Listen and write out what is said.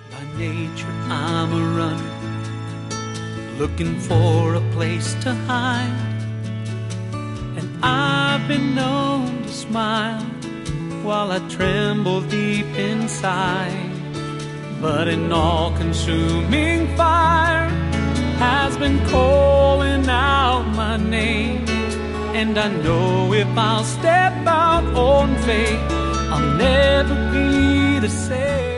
By nature I'm a runner, looking for a place to hide. And I've been known to smile while I tremble deep inside. But an all-consuming fire has been calling out my name. And I know if I'll step out on faith, I'll never be the same.